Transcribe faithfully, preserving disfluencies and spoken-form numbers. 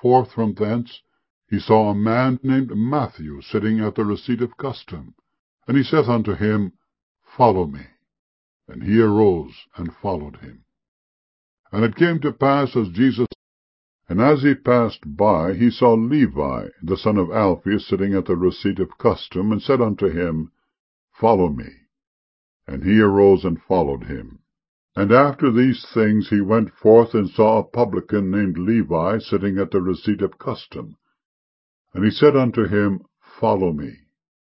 forth from thence, he saw a man named Matthew sitting at the receipt of custom. And he saith unto him, Follow me. And he arose and followed him. And it came to pass, as Jesus, and as he passed by, he saw Levi, the son of Alphaeus, sitting at the receipt of custom, and said unto him, Follow me. And he arose and followed him. And after these things he went forth and saw a publican named Levi sitting at the receipt of custom. And he said unto him, Follow me.